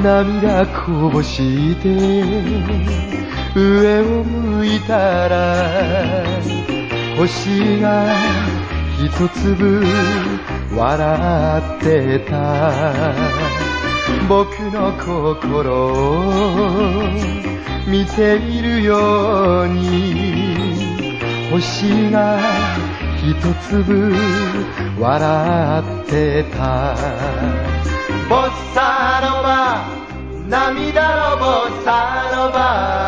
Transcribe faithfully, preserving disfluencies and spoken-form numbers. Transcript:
涙こぼして上を向いたら星が一粒笑ってた。僕の心を見ているように星が一粒笑ってた。ボッサノバ、涙のボッサノバ、